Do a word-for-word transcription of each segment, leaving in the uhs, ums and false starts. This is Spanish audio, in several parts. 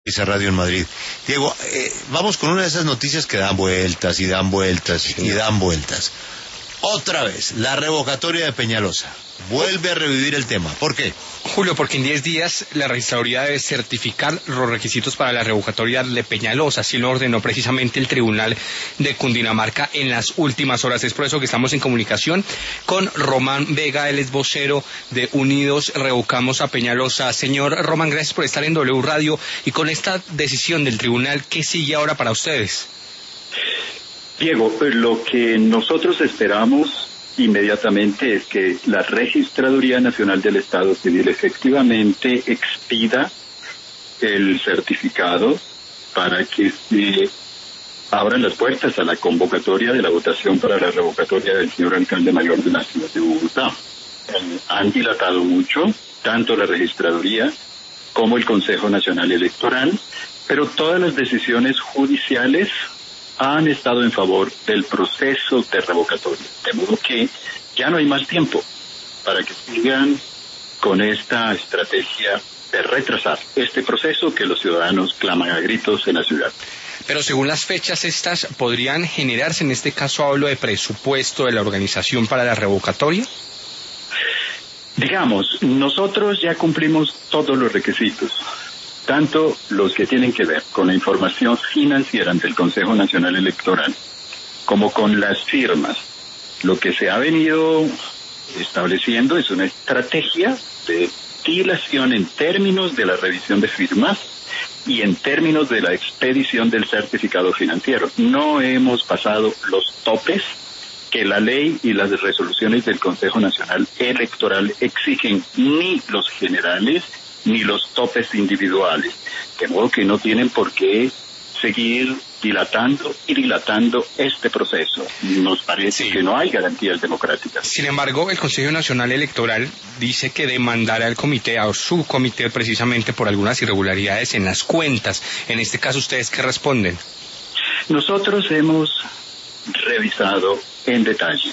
Esa radio en Madrid. Diego, eh, vamos con una de esas noticias que dan vueltas y dan vueltas sí, y dan vueltas. Otra vez, la revocatoria de Peñalosa. Vuelve a revivir el tema. ¿Por qué? Julio, porque en diez días la registraduría debe certificar los requisitos para la revocatoria de Peñalosa, así lo ordenó precisamente el Tribunal de Cundinamarca en las últimas horas. Es por eso que estamos en comunicación con Román Vega, él es vocero de Unidos Revocamos a Peñalosa. Señor Román, gracias por estar en W Radio. Y con esta decisión del tribunal, ¿qué sigue ahora para ustedes? Diego, lo que nosotros esperamos inmediatamente es que la Registraduría Nacional del Estado Civil efectivamente expida el certificado para que se abran las puertas a la convocatoria de la votación para la revocatoria del señor alcalde mayor de la ciudad de Bogotá. Eh, han dilatado mucho, tanto la Registraduría como el Consejo Nacional Electoral, pero todas las decisiones judiciales han estado en favor del proceso de revocatoria, de modo que ya no hay más tiempo para que sigan con esta estrategia de retrasar este proceso que los ciudadanos claman a gritos en la ciudad. Pero según las fechas estas, ¿podrían generarse, en este caso hablo de presupuesto de la organización para la revocatoria? Digamos, nosotros ya cumplimos todos los requisitos, tanto los que tienen que ver con la información financiera ante el Consejo Nacional Electoral, como con las firmas. Lo que se ha venido estableciendo es una estrategia de dilación en términos de la revisión de firmas y en términos de la expedición del certificado financiero. No hemos pasado los topes que la ley y las resoluciones del Consejo Nacional Electoral exigen, ni los generales ni los topes individuales, de modo que no tienen por qué seguir dilatando y dilatando este proceso. Nos parece sí. que no hay garantías democráticas. Sin embargo, el Consejo Nacional Electoral dice que demandará al comité, a su comité precisamente, por algunas irregularidades en las cuentas. En este caso, ¿ustedes qué responden? Nosotros hemos revisado en detalle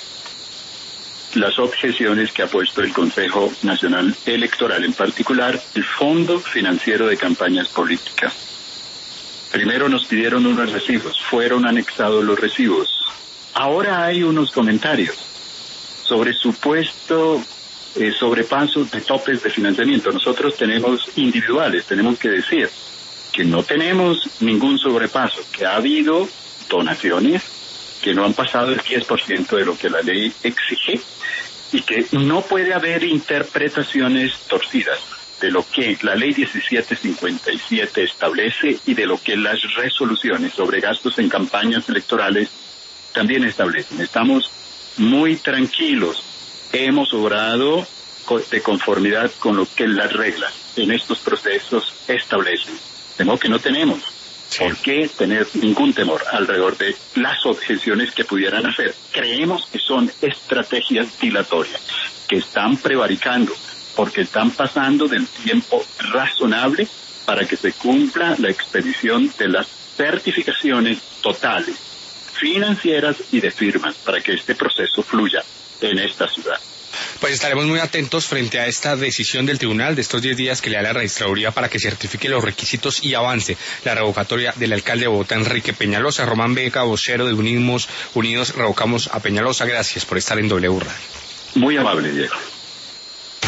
las objeciones que ha puesto el Consejo Nacional Electoral, en particular el Fondo Financiero de Campañas Políticas. Primero nos pidieron unos recibos, fueron anexados los recibos. Ahora hay unos comentarios sobre supuesto eh, sobrepaso de topes de financiamiento. Nosotros tenemos individuales, tenemos que decir que no tenemos ningún sobrepaso, que ha habido donaciones que no han pasado el diez por ciento de lo que la ley exige y que no puede haber interpretaciones torcidas de lo que la ley diecisiete cincuenta y siete establece y de lo que las resoluciones sobre gastos en campañas electorales también establecen. Estamos muy tranquilos, hemos obrado de conformidad con lo que las reglas en estos procesos establecen, de modo que no tenemos ¿por qué tener ningún temor alrededor de las objeciones que pudieran hacer? Creemos que son estrategias dilatorias, que están prevaricando, porque están pasando del tiempo razonable para que se cumpla la expedición de las certificaciones totales, financieras y de firmas, para que este proceso fluya en esta ciudad. Pues estaremos muy atentos frente a esta decisión del tribunal de estos diez días que le da la registraduría para que certifique los requisitos y avance la revocatoria del alcalde de Bogotá, Enrique Peñalosa. Román Vega, vocero de Unimos, Unidos Revocamos a Peñalosa, gracias por estar en W Radio. Muy amable, Diego.